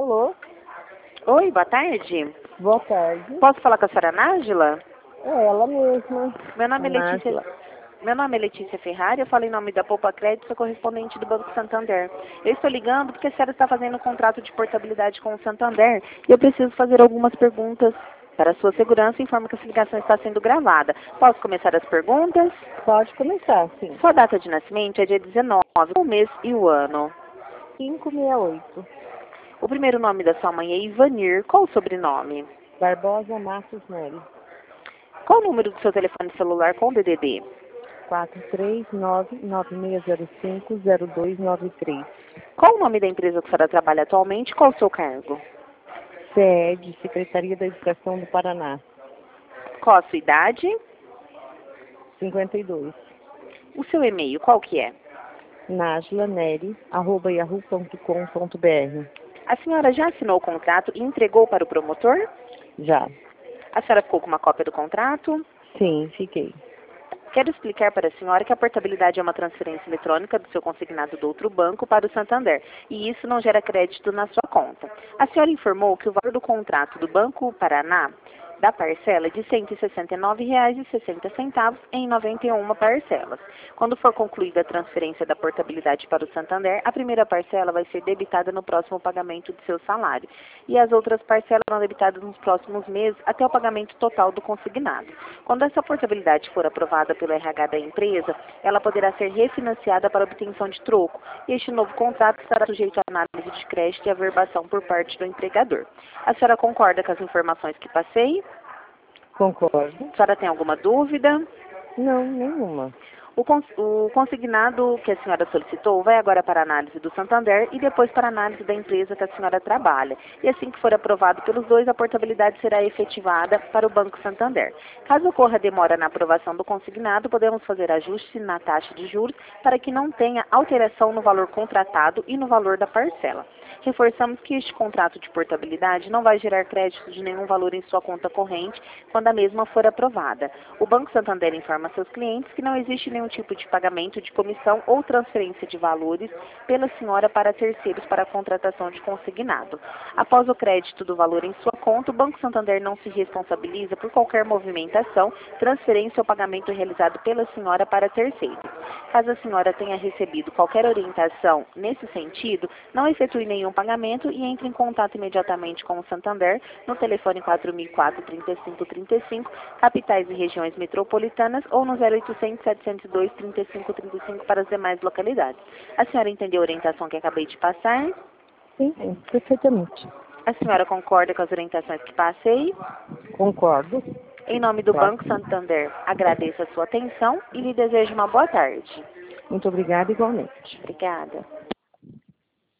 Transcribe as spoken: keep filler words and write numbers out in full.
Alô? Oi, boa tarde. Boa tarde. Posso falar com a senhora Nájila? É ela mesma. Meu nome é A Letícia. Nájila. Meu nome é Letícia Ferrari, eu falo em nome da Poupa Crédito, sou correspondente do Banco Santander. Eu estou ligando porque a senhora está fazendo um contrato de portabilidade com o Santander e eu preciso fazer algumas perguntas para a sua segurança e informo que essa ligação está sendo gravada. Posso começar as perguntas? Pode começar, sim. Sua data de nascimento é dia dezenove, o mês e o ano. cinco seis oito. O primeiro nome da sua mãe é Ivanir. Qual o sobrenome? Barbosa Matos Nery. Qual o número do seu telefone celular com D D D? quatro três nove nove seis zero cinco zero dois nove três. Qual o nome da empresa que a senhora trabalha atualmente? Qual o seu cargo? C E D, Secretaria da Educação do Paraná. Qual a sua idade? cinquenta e dois. O seu e-mail, qual que é? Nájila Nery, arroba yahoo ponto com ponto br. A senhora já assinou o contrato e entregou para o promotor? Já. A senhora ficou com uma cópia do contrato? Sim, fiquei. Quero explicar para a senhora que a portabilidade é uma transferência eletrônica do seu consignado do outro banco para o Santander, e isso não gera crédito na sua conta. A senhora informou que o valor do contrato do Banco Paraná da parcela é de cento e sessenta e nove reais e sessenta centavos em noventa e uma parcelas. Quando for concluída a transferência da portabilidade para o Santander, a primeira parcela vai ser debitada no próximo pagamento do seu salário, e as outras parcelas serão debitadas nos próximos meses até o pagamento total do consignado. Quando essa portabilidade for aprovada pelo R H da empresa, ela poderá ser refinanciada para obtenção de troco, e este novo contrato estará sujeito à análise de crédito e averbação por parte do empregador. A senhora concorda com as informações que passei? Concordo. A senhora tem alguma dúvida? Não, nenhuma. O, cons o consignado que a senhora solicitou vai agora para a análise do Santander e depois para a análise da empresa que a senhora trabalha. E assim que for aprovado pelos dois, a portabilidade será efetivada para o Banco Santander. Caso ocorra demora na aprovação do consignado, podemos fazer ajuste na taxa de juros para que não tenha alteração no valor contratado e no valor da parcela. Reforçamos que este contrato de portabilidade não vai gerar crédito de nenhum valor em sua conta corrente quando a mesma for aprovada. O Banco Santander informa seus clientes que não existe nenhum tipo de pagamento de comissão ou transferência de valores pela senhora para terceiros para a contratação de consignado. Após o crédito do valor em sua conta, o Banco Santander não se responsabiliza por qualquer movimentação, transferência ou pagamento realizado pela senhora para terceiros. Caso a senhora tenha recebido qualquer orientação nesse sentido, não efetue nenhum pagamento e entre em contato imediatamente com o Santander no telefone quatro mil e quatro, trinta e cinco trinta e cinco, capitais e regiões metropolitanas, ou no zero oitocentos, setecentos e dois, trinta e cinco trinta e cinco para as demais localidades. A senhora entendeu a orientação que acabei de passar? Sim, sim, perfeitamente. A senhora concorda com as orientações que passei? Concordo. Em nome do Claro. Banco Santander, agradeço a sua atenção e lhe desejo uma boa tarde. Muito obrigada igualmente. Obrigada.